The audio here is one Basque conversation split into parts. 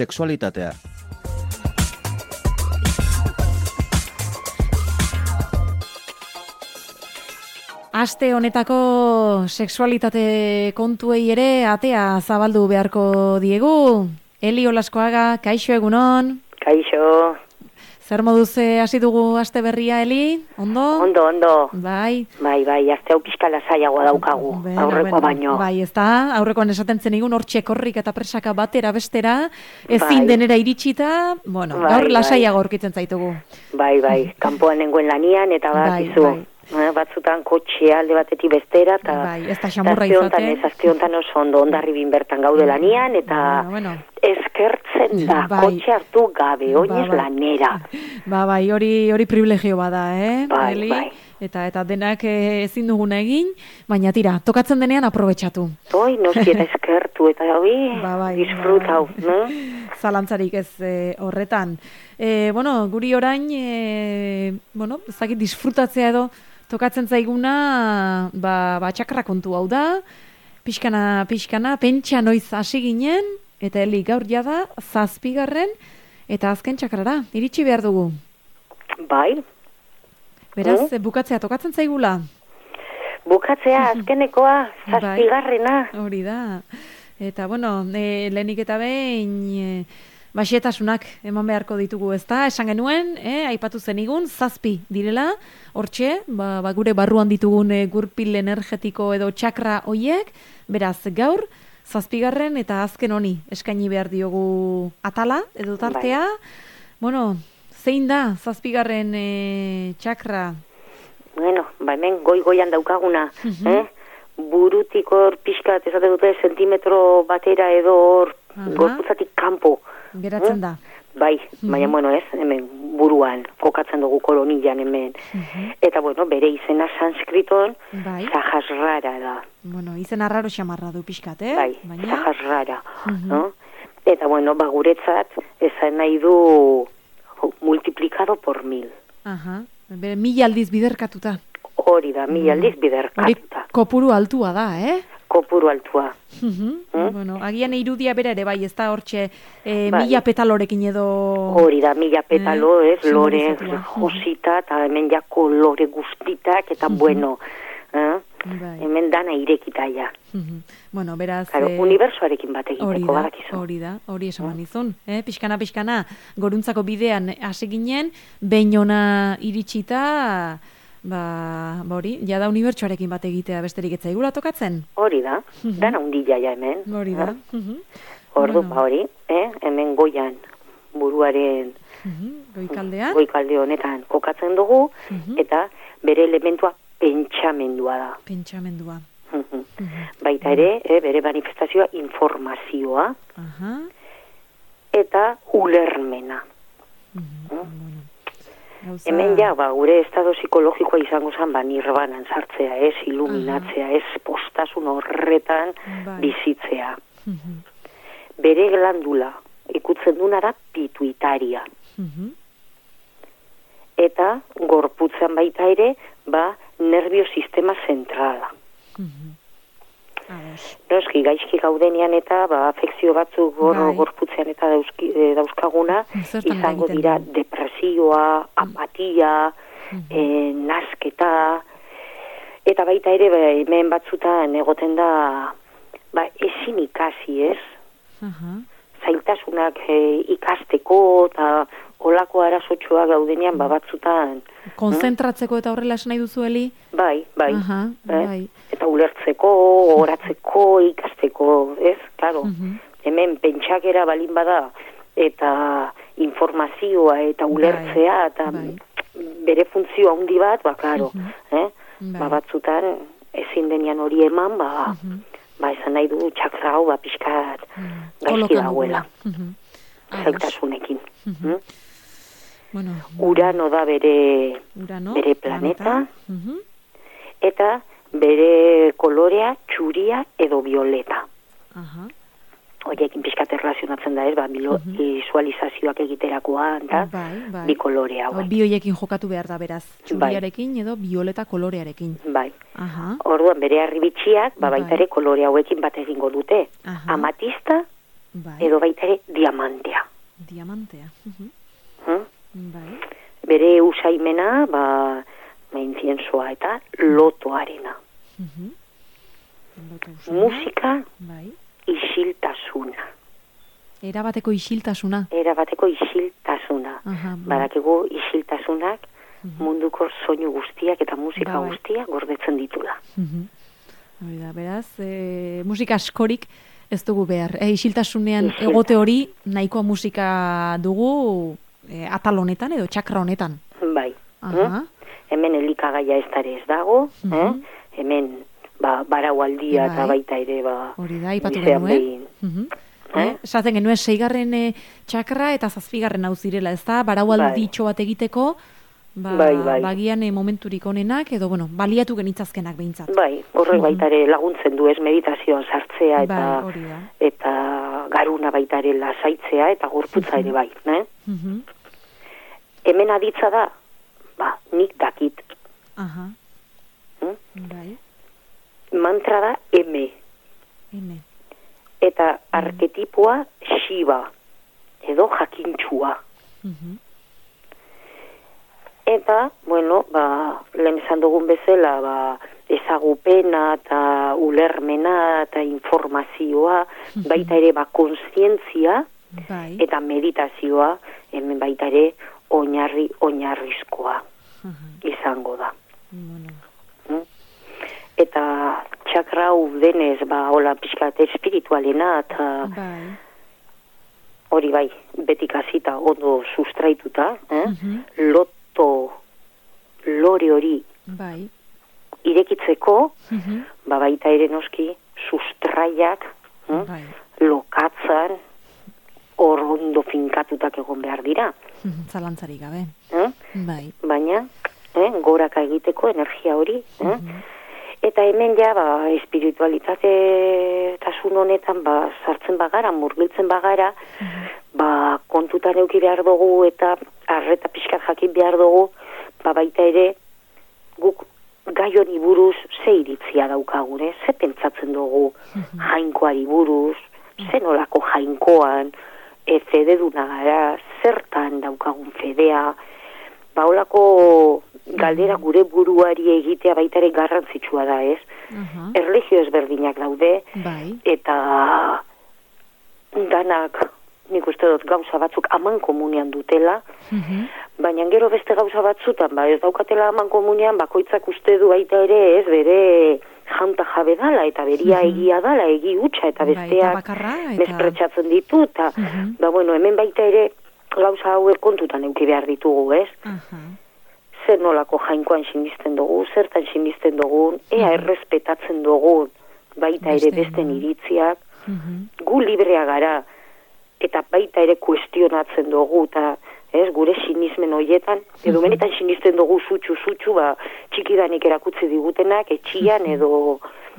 sexualitatea. Aste honetako sexualitate kontuei ere atea zabaldu beharko diegu. Eli Olaskoaga, kaixo egunon? Kaixo. Zer moduz hasi dugu aste berria, Eli? Ondo? Ondo. Bai. Bai, aste hau pixka lasaiagoa daukagu, aurrekoa baino. Bai, ez da, aurrekoan esaten zen igun hor txekorrik eta presaka batera bestera, ezin denera iritsita, gaur lasaiago aurkitzen zaitugu. Bai, kanpoan nengoen lanian eta badakizu. Batzutan kotxea alde batetik bestera, eta ez da xamurra izaten. Aste honetan oso ondo ondarribin bertan gaude lanian, eta eskertzen da, kotxe hartu gabe, oinez lanera. Bai, hori privilegio bada, Bai. Eta denak ezin duguna egin, baina tira, tokatzen denean aprobetxatu. Noski eta eskertu, eta disfrutau. Zalantzarik ez horretan. Guri orain, ezakit disfrutatzea edo, tokatzen zaiguna, txakra kontu hau da, pixkana, pentsa noiz hasi ginen, eta Eli gaur jada, 7. eta azken txakrara, iritsi behar dugu. Bai. Beraz, bukatzea tokatzen zaigula? Bukatzea, azkenekoa, 7. Hori da. Eta, lehenik eta behin, xehetasunak eman beharko ditugu, ezta? Esan genuen, aipatu zenigun, 7 direla, hortxe, gure barruan ditugun gurpil energetiko edo txakra hoiek, beraz, gaur, 7. eta azken honi eskaini behar diogu atala, edo tartea. Zein da, 7. Txakra? Hemen goian daukaguna, burutik hor pixka, ezate dute, sentimetro batera edo hor gorputzatik kanpo. Geratzen da. Bai, baina ez, hemen buruan, kokatzen dugu kolonian hemen. Eta bere izena sanskriton, Sahasrara da. Izena raro xamarra du pixkat, Bai, Sahasrara. Eta guretzat, esan nahi du multiplicado por 1000. Bere 1000 aldiz biderkatuta. Hori da, 1000 aldiz biderkatuta. Hori kopuru altua da, Kopuru altua. Agian irudia bera ere bai, ez da hortxe 1000 petalorekin edo... Hori da, 1000 petalo, lore josita, eta hemen ja kolore guztitak, eta hemen dana irekita ja. Beraz... Unibersoarekin bat egiteko badakizu. Hori da, hori esan izun. Pixkana, goruntzako bidean hasi ginen, behin ona iritsita... hori, jada unibertsuarekin bat egitea besterik etzaigula tokatzen? Hori da, dana undila ja hemen. Hori da. Ordu, hori, hemen goian buruaren goikalde honetan kokatzen dugu, eta bere elementua pentsamendua da. Pentsamendua. Baita ere, bere manifestazioa informazioa, eta ulermena. Hemen gure estado psikologikoa izango zen, nirbanan sartzea, iluminatzea, postasun horretan bizitzea. Bere glandula ikutzen duna da pituitaria. Eta gorputzean baita ere, nervio sistema zentrala. Noski, gaizki gaudenean eta afekzio batzuk gorputzean eta dauzkaguna, izango dira depresioa, apatia, nasketa, eta baita ere hemen batzutan egoten da ezin ikasi, zailtasunak ikasteko eta olako arazotxoa gaudenean batzutan. Konzentratzeko eta horrela esan nahi duzu, Eli? Bai. Eta ulertzeko, oratzeko, ikasteko, Claro, hemen pentsakera balin bada, eta informazioa eta ulertzea, eta bere funtzio handi bat, claro, batzutan ezin denian hori eman, esan nahi du txakra hau, pixkat gaizki dagoela. Zailtasunekin. Urano da bere planeta, eta bere kolorea txuria edo violeta. Horiekin pixkat erlazionatzen da, visualizazioak egiterakoan, bi kolore hauek. Bi horiekin jokatu behar da, beraz, txuriarekin edo violeta kolorearekin. Bai. Orduan, bere harribitxiak, baita ere kolore hauekin bat egingo dute. Amatista edo baita ere diamantea. Diamantea. Bai. Bere usaimena, inciensoa eta lotoarena. Musika, bai. isiltasuna. Erabateko isiltasuna. Badakigu isiltasunak munduko soinu guztiak eta musika guztiak gordetzen ditula. Beraz, musika askorik ez dugu behar. Isiltasunean egote hori nahikoa musika dugu atal honetan edo txakra honetan. Bai. Hemen elikagaia ez dago, hemen baraualdia eta baita ere hori da, ipatu genuen. Esaten genuen 6. txakra eta 7. hau zirela, ez da? Baraualditxo bat egiteko, bagian momenturik onenak, edo, baliatu genitzazkenak behintzat. Bai, horrek baita ere laguntzen du, ez, meditazioan sartzea eta garuna baita ere lasaitzea eta gorputza ere bai, ne? Hemen aditza da, nik dakit. Mantra da M. Eta arketipoa Shiva, edo jakintxua. Eta, lehen esan dugun bezala, ezagupena eta ulermena eta informazioa, baita ere konstientzia eta meditazioa, hemen baita ere oinarrizkoa izango da. Eta txakra hau denez, hola pixkat espiritualena, eta hori bai, betik hasita ondo sustraituta, lore hori irekitzeko, baita ere noski sustraiak, lokatzan, hor ondo finkatutak egon behar dira. Zalantzarik gabe. Baina, goraka egiteko energia hori, eta hemen ja, espiritualitate tasun honetan, sartzen bagara, murgiltzen bagara, kontutan euki behar dugu eta arreta pixkat jakin behar dugu, baita ere, guk gai honi buruz ze iritzia daukagun, ze pentsatzen dugu jainkoari buruz, ze nolako jainkoan, fededuna gara, zertan daukagun fedea, holako galdera gure buruari egitea baita ere garrantzitsua da, ez? Erlijio ezberdinak daude, eta danak, nik uste dut gauza batzuk aman komunian dutela, baina gero beste gauza batzutan, ez daukatela aman komunian, bakoitzak uste du baita ere, ez, bere janta jabe dala, eta beria egia dala, egi hutsa, eta besteak mespretxatzen ditu, eta, hemen baita ere, gauza hauek kontutan euki behar ditugu, ez? Zer nolako jainkoan sinisten dugu, zertan sinisten dugun, ea errespetatzen dugun, baita ere besten iritziak, gu librea gara, eta baita ere kuestionatzen dugu, eta gure sinismen horietan, edo benetan sinisten dugu zutxu, txikidanik erakutzi digutenak, etxian edo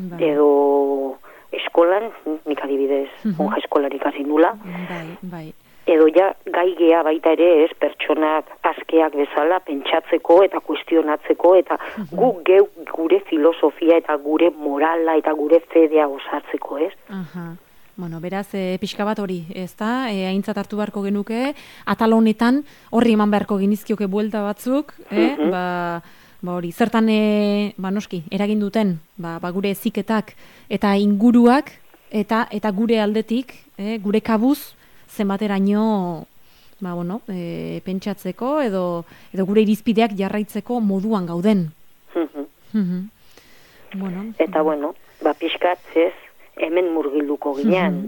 eskolan, nik adibidez, monja eskolan ikasi nula, edo ja gai gea baita ere pertsonak askeak bezala pentsatzeko eta kuestionatzeko eta gure filosofia eta gure morala eta gure fedea osatzeko, ez? Beraz, pixka bat hori, ez da? Aintzat hartu beharko genuke, atal honetan horri eman beharko genizkioke buelta batzuk, hori, zertan, noski, eragin duten, gure eziketak eta inguruak eta gure aldetik, gure kabuz, zenbateraino pentsatzeko edo gure irizpideak jarraitzeko moduan gauden. Eta pixkat ez, hemen murgilduko ginean,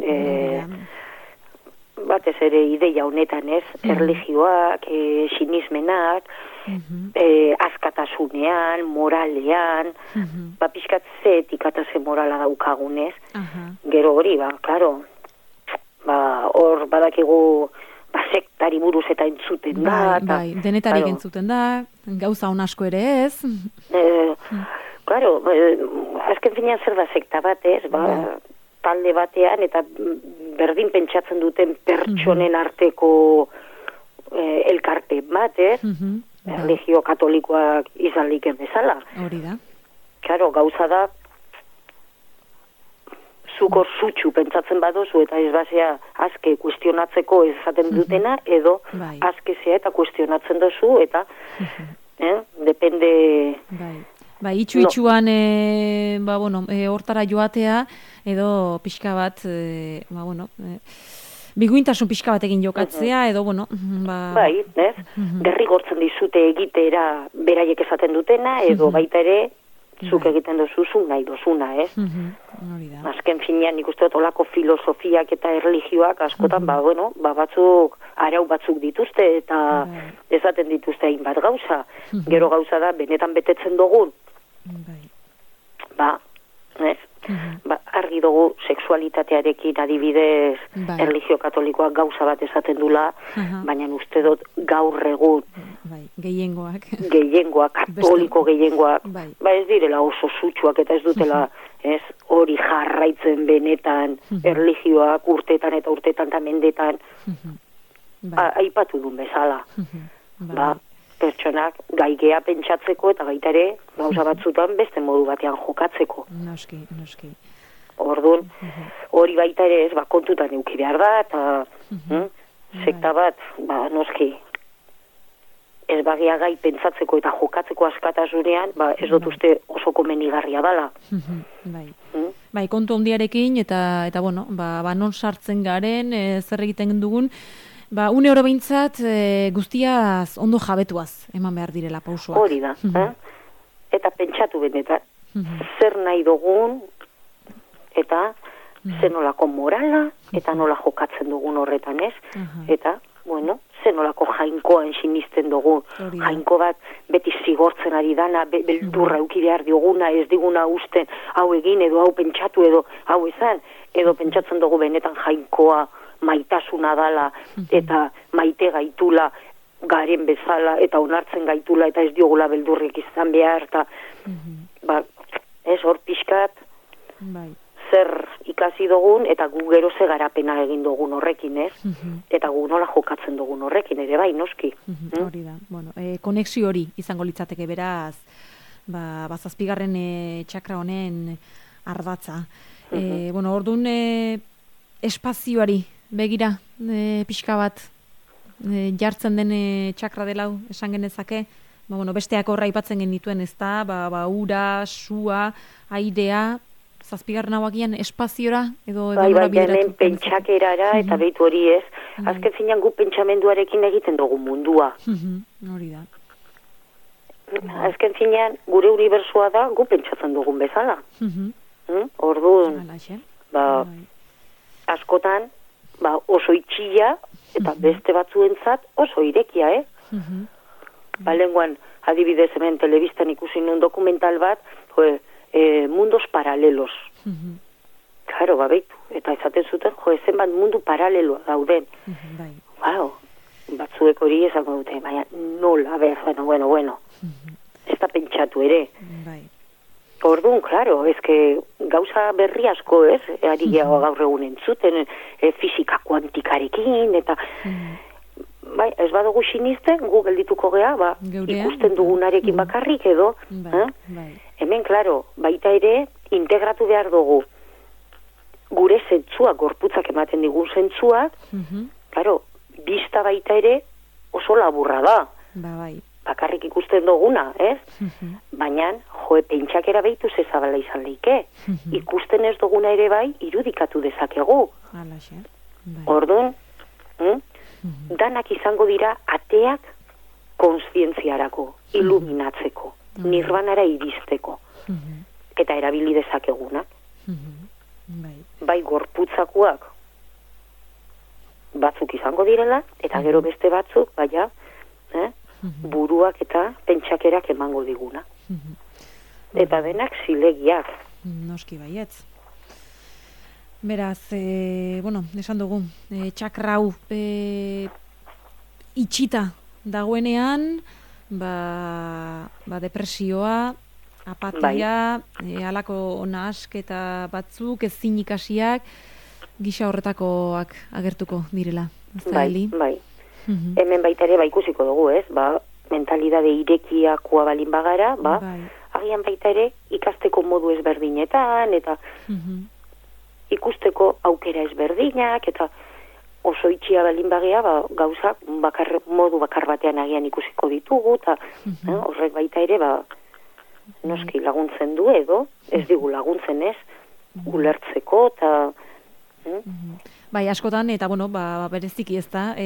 batez ere ideia honetan ez, erlijioak, sinismenak, askatasunean, moralean, pixkat ze etikata ze morala daukagunez, gero hori, klaro, hor badakigu sektari buruz eta entzuten da. Denetarik entzuten da, gauza hon asko ere ez. Claro, azken finean zer da sekta bat ez, talde batean eta berdin pentsatzen duten pertsonen arteko elkarpen bat ez, erlijio katolikoak izan liken bezala. Hori da. Claro, gauza da, zuk hor zutxu pentsatzen badozu eta ez basea azke kuestionatzeko ez esaten dutena, edo azkezea eta kuestionatzen dozu, eta depende... Itxu-itxuan, hortara joatea, edo pixka bat, biguintasun pixka batekin jokatzea, edo, ez? Derrigortzen dizute egitera beraiek esaten dutena, edo baita ere, zuk egiten dozuzun nahi dozuna, ez? Azken finean nik uste dut olako filosofiak eta erlijioak askotan, batzuk arau batzuk dituzte eta esaten dituzte hainbat gauza. Gero gauza da, benetan betetzen dugun. Ez? Argi dugu sexualitatearekin adibidez erlijio katolikoak gauza bat esaten dula, baina uste dut gaur egun gehiengoak, katoliko gehiengoak, ez direla oso zutsuak eta ez dutela hori jarraitzen benetan erlijioak urtetan eta urtetan eta mendetan aipatu duen bezala. Pertsonak gaigea pentsatzeko eta baita ere gauza batzutan beste modu batean jokatzeko. Noski. Orduan, hori baita ere ez, kontutan euki behar da, eta sekta bat, noski, ez bagia gai pentsatzeko eta jokatzeko askatasunean, ez dut uste oso komenigarria dala. Kontu ondiarekin, eta non sartzen garen, zer egiten dugun, une oro behintzat guztiaz ondo jabetuaz eman behar direla pausoak. Hori da, eta pentsatu benetan, zer nahi dugun, eta zer nolako morala, eta nola jokatzen dugun horretan, ez? Eta, zer nolako jainkoan sinisten dugun. Jainko bat beti zigortzen ari dana, beldurra euki behar dioguna, ez diguna usten, hau egin, edo hau pentsatu, edo hau esan, edo pentsatzen dugu benetan jainkoa maitasuna dala, eta maite gaitula garen bezala, eta onartzen gaitula, eta ez diogula beldurrik izan behar, eta hor pixkat zer ikasi dugun, eta gu gero ze garapena egin dugun horrekin, ez? Eta gu nola jokatzen dugun horrekin, ere bai, noski. Hori da, konexio hori izango litzateke beraz, zazpigarren txakra honen ardatza. Orduan espazioari begira, pixka bat jartzen den txakra delau, esan genezake, besteak horra ipatzen genituen, ez da, ura, sua, airea, zazpigarren hauakian espaziora, edo hemen pentsakerara, eta behitu hori ez, azken zinean gu pentsamenduarekin egiten dugu mundua. Hori da. Azken zinean, gure unibertsua da, gu pentsatzen dugun bezala. Orduan, askotan, oso itxia, eta beste batzuentzat oso irekia, Lenguan, adibidez hemen telebistan ikusi nun dokumental bat, mundos paralelos. Claro, beitu, eta esaten zuten, zenbat mundu paraleloa dauden. Batzuek hori esango dute, baina nola, bueno. Ez da pentsatu ere. Orduan, claro, gauza berri asko, ari gaur egun entzuten, fisika kuantikarekin, eta ez badugu sinisten, gu geldituko gea, ikusten dugunarekin bakarrik edo, hemen, claro, baita ere, integratu behar dugu gure zentzuak, gorputzak ematen digun zentzuak, claro, bista baita ere oso laburra da. Bakarrik ikusten duguna, ez? Baina, pentsakera behitu zezabala izan leike. Ikusten ez duguna ere bai, irudikatu dezakegu. Orduan, danak izango dira ateak kontzientziarako, iluminatzeko, nirvanara iristeko, eta erabili dezakegunak. Bai gorputzakoak batzuk izango direla, eta gero beste batzuk, buruak eta pentsakerak emango diguna. Eta denak zilegiak. Noski baietz. Beraz, esan dugu, txakra hau itxita dagoenean, depresioa, apatia, halako nahasketa batzuk, ezin ikasiak, gisa horretakoak agertuko direla. Bai. Hemen baita ere ikusiko dugu, ez? Mentalidade irekiakoa balin bagara, agian baita ere ikasteko modu ezberdinetan, eta ikasteko aukera ezberdinak, eta oso itxia balin bagea, gauzak modu bakar batean agian ikusiko ditugu, eta horrek baita ere, noski laguntzen du edo, ez digu laguntzen ez, ulertzeko, eta... Bai, askotan, eta bueno, bereziki ez da,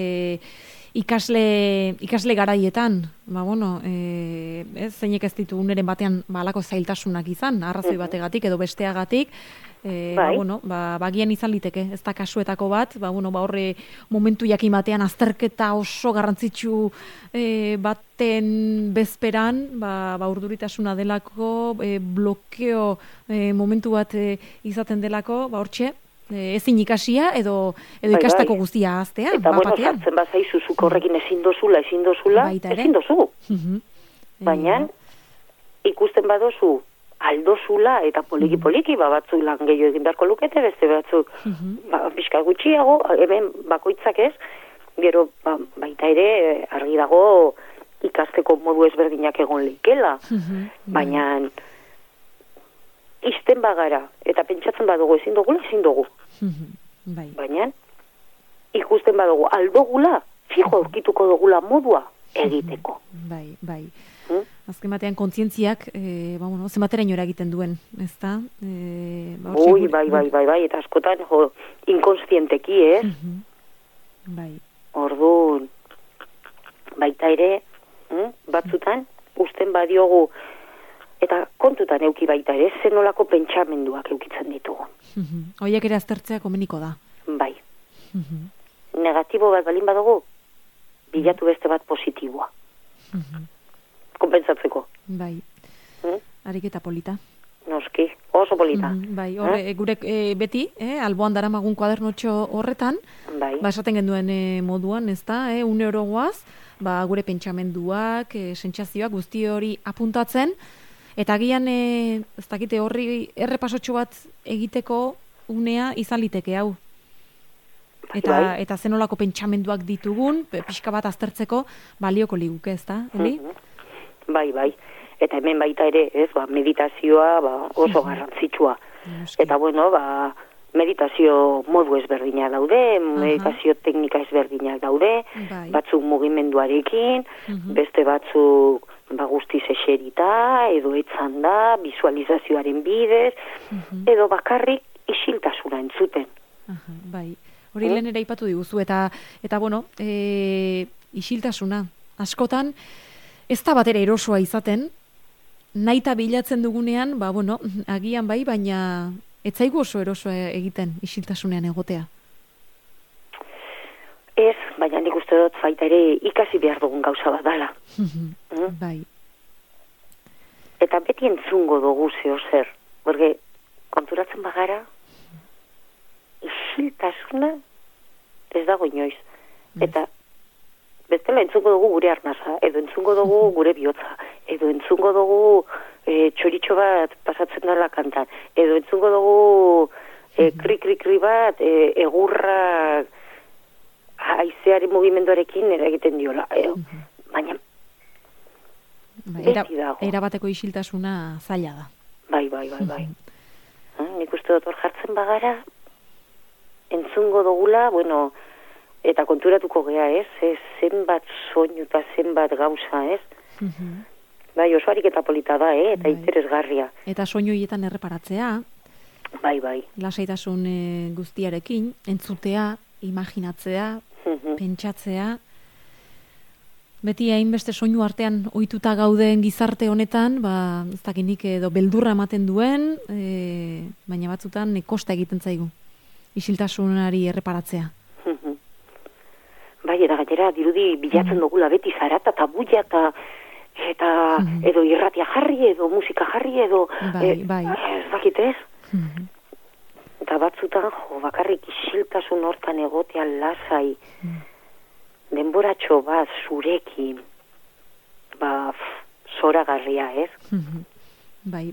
ikasle garaietan, zeinek ez ditu uneren batean balako zailtasunak izan, arrazoi bategatik edo besteagatik, bagian izan liteke, ez da kasuetako bat, horre momentu jakin batean azterketa oso garrantzitsu baten bezperan, urduritasuna delako, blokeo momentu bat izaten delako, hortxe, ezin ikasia edo ikastako guztia aztea. Eta sartzen bazaizu zuk horrekin ezin dozula, ezin dozu. Baina, ikusten badozu, aldozula eta poliki-poliki, batzu lan gehiago egin beharko lukete, beste batzuk, pixka gutxiago, hemen bakoitzak ez, gero baita ere argi dago ikasteko modu ezberdinak egon leikela. Baina, izten bagara, eta pentsatzen badugu ezin dugu. Baina, ikusten badugu aldogula, fijo aurkituko dugula modua egiteko. Bai. Azken batean kontzientziak, zenbateraino eragiten duen, ez da? Bai, eta askotan, inkonstienteki, ez? Bai. Orduan, baita ere, batzutan, usten badiogu, eta kontutan euki baita ere, zenolako pentsamenduak eukitzen ditugu. Horiek ere aztertzea komeniko da. Bai. Negatibo bat balin badugu, bilatu beste bat positiboa. Kompensatzeko. Bai. Ariketa polita. Noski, oso polita. Bai, gure beti, alboan daramagun kuadernotxo horretan, esaten genduen moduan, ez da, €1 guaz, gure pentsamenduak, sentsazioak, guzti hori apuntatzen, eta agian, ez dakite horri errepasotxo bat egiteko unea izan liteke hau. Eta zenolako pentsamenduak ditugun, pixka bat aztertzeko balioko liguke, ez da, Eli? Bai. Eta hemen baita ere, ez, meditazioa oso garrantzitsua. Eta meditazio modu ezberdinak daude, meditazio teknika ezberdinak daude, batzuk mugimenduarekin, beste batzuk guztiz eserita, edo etzan da, visualizazioaren bidez, edo bakarrik isiltasuna entzuten. Bai, hori lehen ere aipatu diguzu, eta isiltasuna, askotan, ez da batera erosoa izaten, nahita bilatzen dugunean, agian bai, baina ez zaigu oso erosoa egiten isiltasunean egotea. Ez, baina nik uste dut baita ere ikasi behar dugun gauza bat dala. Bai. Eta beti entzungo dugu zeo zer, porque konturatzen bagara, isiltasuna ez dago inoiz. Eta bestela entzungo dugu gure arnasa, edo entzungo dugu gure bihotza, edo entzungo dugu txoritxo bat pasatzen dela kantan, edo entzungo dugu kri-kri-kri bat egurra haizearen mugimenduarekin eragiten diola. Baina beti dago. Erabateko isiltasuna zaila da. Bai. Nik uste dut hor jartzen bagara, entzungo dugula, eta konturatuko gea, ez? Zenbat soinu eta zenbat gauza, ez? Bai, oso ariketa polita da, eta interesgarria. Eta soinu hietan erreparatzea. Bai. Lasaitasun guztiarekin, entzutea, imaginatzea, pentsatzea. Beti hainbeste soinu artean ohituta gauden gizarte honetan, ez dakinik edo beldurra ematen duen, baina batzutan kosta egiten zaigu. Isiltasunari erreparatzea. Bai, eta gainera dirudi bilatzen dugula beti zarata eta buia eta edo irratia jarri, edo musika jarri, edo ez dakitez. Eta batzutan, bakarrik isiltasun hortan egotea lasai, denboratxo bat zurekin, zoragarria, ez? Bai.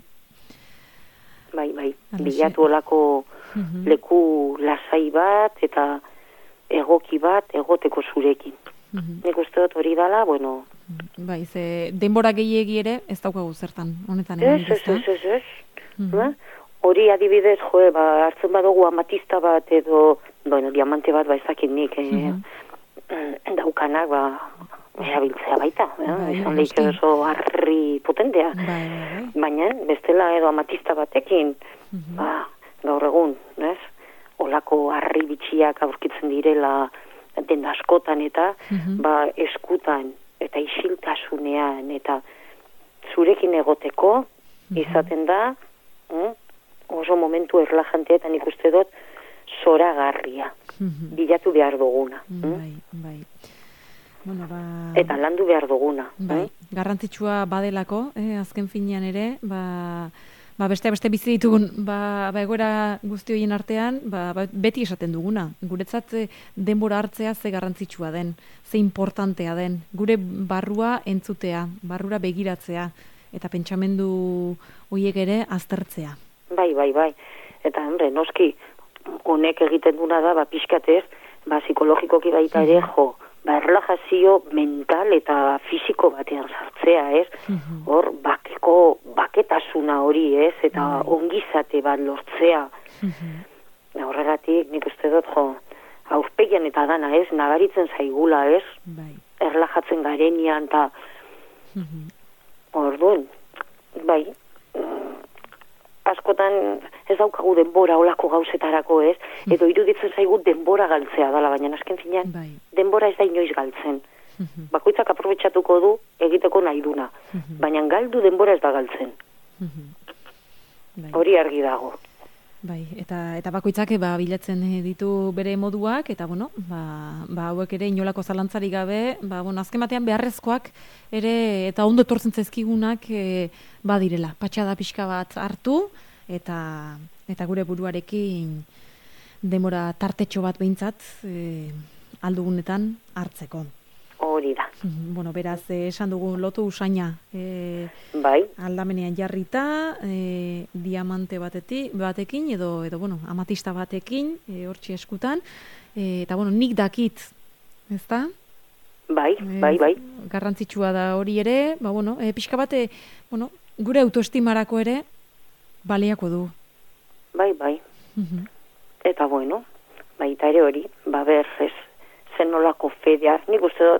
Bilatu olako leku lasai bat, eta egoki bat egoteko zurekin. Nik uste dut hori dala, Bai, ze denbora gehiegi ere ez daukagu zertan, honetan. Ez. hori adibidez, hartzen badugu amatista bat edo, diamante bat ezakit nik, daukanak, erabiltzea baita, izan lehik oso harri potentea. Baina, bestela edo amatista batekin, gaur egun, olako harri bitxiak aurkitzen direla den askotan eta, eskutan eta isiltasunean eta zurekin egoteko izaten da, oso momentu erlajantea eta nik uste dut zoragarria, bilatu behar duguna. Bueno, eta landu behar duguna. Garrantzitsua badelako, azken finean ere, beste bizi ditugun, egoera guzti horien artean, beti esaten duguna. Guretzat denbora hartzea ze garrantzitsua den, ze importantea den. Gure barrua entzutea, barrura begiratzea, eta pentsamendu horiek ere aztertzea. Bai. Eta, noski, honek egiten duna da, pixkatez, psikologikoki baita ere, erlajazio mental eta fisiko batean sartzea, ez? Hor, baketasuna hori, ez? Eta ongizate bat lortzea. Horregatik, nik uste dut, aurpegian eta dana, ez? Nabaritzen zaigula, ez? Erlajatzen garenian, eta orduan, askotan ez daukagu denbora olako gauzetarako, ez? Edo iruditzen zaigu denbora galtzea dala, baina azken finean denbora ez da inoiz galtzen. Bakoitzak aprobetxatuko du egiteko nahi duna, baina galdu denbora ez da galtzen. Hori argi dago. Eta bakoitzak bilatzen ditu bere moduak, eta hauek ere inolako zalantzarik gabe, azken batean beharrezkoak ere, eta ondo etortzen zaizkigunak badirela. Patxada pixka bat hartu, eta gure buruarekin denbora tartetxo bat behintzat aldugunetan hartzeko. Hori da. Beraz, esan dugu lotu usaina. Aldamenean jarrita, diamante batekin, edo amatista batekin, hortxe eskutan. Eta, nik dakit, ezta? Bai. Garrantzitsua da hori ere, pixka bate, gure autoestimarako ere, baliako du. Bai. Eta, baita ere hori, berrez, zen nolako fedea, nik uste dut,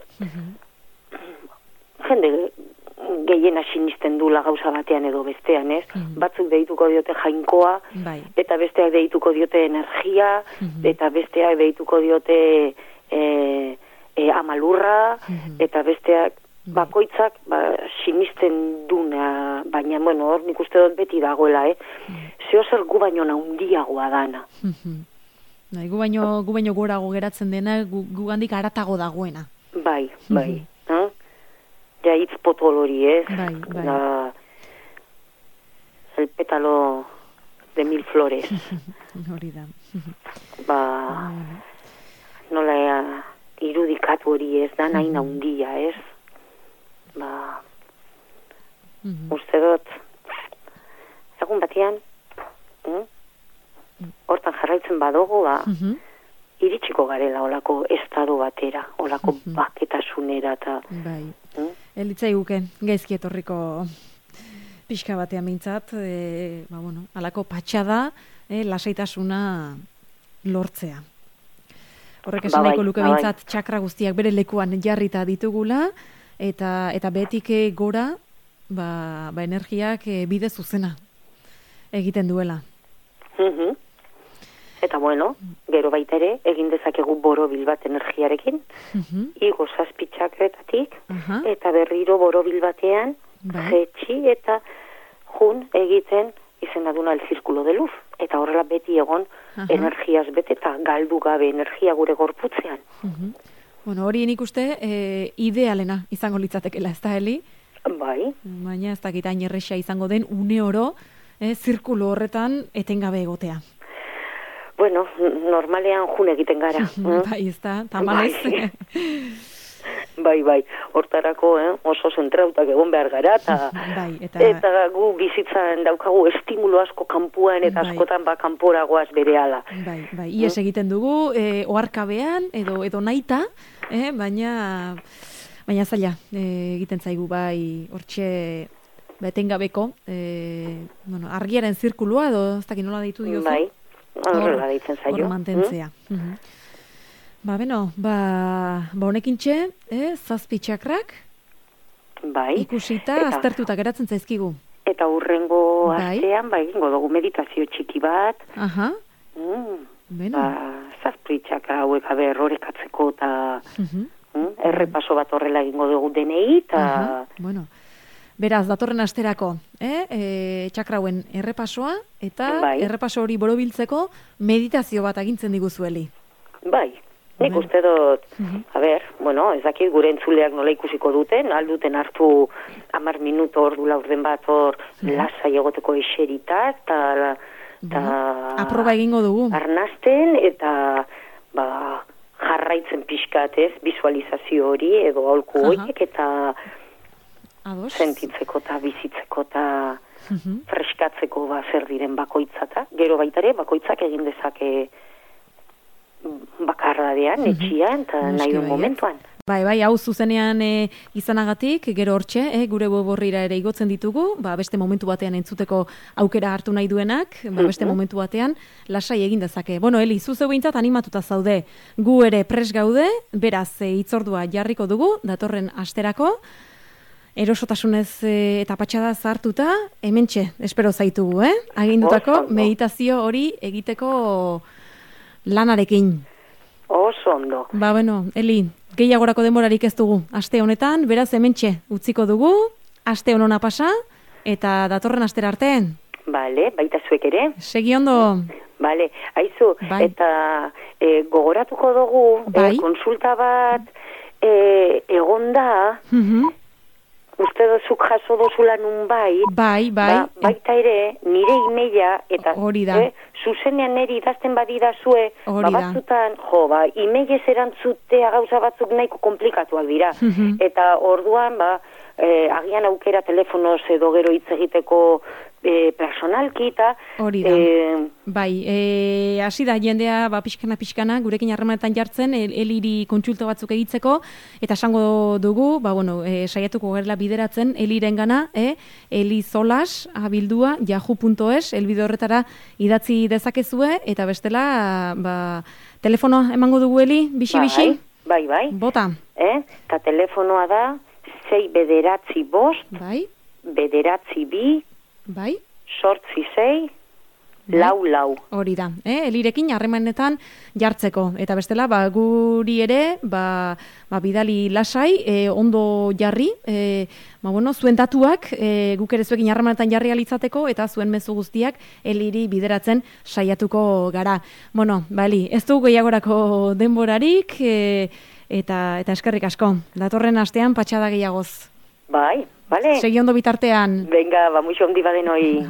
jende gehiena sinisten dula gauza batean edo bestean, ez? Batzuk deituko diote jainkoa, eta besteak deituko diote energia, eta besteak deituko diote amalurra, eta besteak bakoitzak sinisten duna, baina, hor nik uste dut beti dagoela, zeo zer gu baino naundiagoa dana. Gu baino gorago geratzen dena, gu gandik aratago dagoena. Bai. Ja, hitz potol hori, ez? Bai. El pétalo de 1000 flores. Hori da. Nola irudikatu hori, ez? Da nahi naundia, ez? Uste dut, egun batean, hortan jarraitzen badugu, iritsiko garela olako estado batera, olako baketasunera eta... Elitzai guke, gaizki etorriko pixka batean mintzat, alako patxada, lasaitasuna lortzea. Horrek esan nahiko luke mintzat txakra guztiak bere lekuan jarrita ditugula, eta behetik gora, energiak bide zuzena egiten duela. Eta gero baita ere, egin dezakegu borobil bat energiarekin, igo zazpitxakretatik, eta berriro borobil batean, jetxi eta jun egiten izena duna el zirkulo de luz. Eta horrela beti egon energiaz bete eta galdu gabe energia gure gorputzean. Hori nik uste idealena izango litzatekela, ez da, Eli? Bai. Baina ez dakit hain erresa izango den une oro, zirkulo horretan etengabe egotea. Normalean jun egiten gara. Bai, ez da, tamalez. Bai, hortarako oso zentrautak egon behar gara, eta gu bizitzan daukagu estimulo asko kanpuan, eta askotan kanporagoaz berehala. Bai, ies egiten dugu, oharkabean, edo naita, baina zaila egiten zaigu, hortxe betengabeko, argiaren zirkulua, edo ez dakit nola deitu diozu? Bai, horrela deitzen zaio. Hor mantentzea. Honekin txe, 7 txakrak, bai. Ikusita, aztertuta geratzen zaizkigu. Eta hurrengo astean, egingo dugu meditazio txiki bat. Aha. 7 txakra hauek horrekatzeko eta errepaso bat horrela egingo dugu denei. Beraz, datorren asterako, txakrauen errepasoa, eta errepaso hori borobiltzeko meditazio bat agintzen diguzueli. Bai. Nik uste dut, ez dakit gure entzuleak nola ikusiko duten, alduten hartu 10 minuto ordu laurden bat lasai egoteko eserita, eta aproba egingo dugu. Arnasten, eta jarraitzen pixkat, visualizazio hori, edo aholku horiek, eta sentitzeko eta bizitzeko eta freskatzeko zer diren bakoitzata. Gero baitare, bakoitzak egin dezake bakarradean, etxian, eta nahi duen momentuan. Bai, hau zuzenean izanagatik, gero hortxe, gure web horrira ere igotzen ditugu, beste momentu batean entzuteko aukera hartu nahi duenak, beste momentu batean, lasai egin dezake. Bueno, Eli, zuzeu behintzat animatuta zaude, gu ere pres gaude, beraz, hitzordua jarriko dugu, datorren asterako, erosotasunez eta patxada zartuta, hementxe, espero zaitugu, agindutako meditazio hori egiteko lanarekin. Oso ondo. Eli, gehiagorako denborarik ez dugu. Aste honetan, beraz hementxe utziko dugu, aste honona pasa, eta datorren astera arte. Bale, baita zuek ere. Segi ondo. Bale, aizu, eta gogoratuko dugu, konsulta bat egonda, uste dozuk jaso dozula nun baita ere, nire emaila, eta zuzenean niri idazten badidazue, batzutan, emailez erantzutea gauza batzuk nahiko komplikatuak dira. Eta orduan, agian aukera telefonoz edo gero hitz egiteko personalki eta... Hori da. Hasi da jendea pixkana gurekin harremanetan jartzen, Eliri kontsulta batzuk egitzeko, eta esango dugu, saiatuko gerela bideratzen Eliren gana, elizolas, abildua, yahoo.es, elbide horretara idatzi dezakezue, eta bestela, telefonoa emango dugu Eli, bixi? Bai. Bota. Eta telefonoa da, 6 bederatzi bost, bederatzi bi, sortzi 6, lau. Hori da, Elirekin harremanetan jartzeko. Eta bestela, guri ere, bidali lasai, ondo jarri, zuen datuak, guk ere zuekin harremanetan jarri alitzateko, eta zuen mezu guztiak Eliri bideratzen saiatuko gara. Eli, ez du gehiagorako denborarik, eta eskerrik asko. Datorren astean patxada gehiagoz. Bai, bale. Segi ondo bitartean. Venga, muixo ondi badenoi.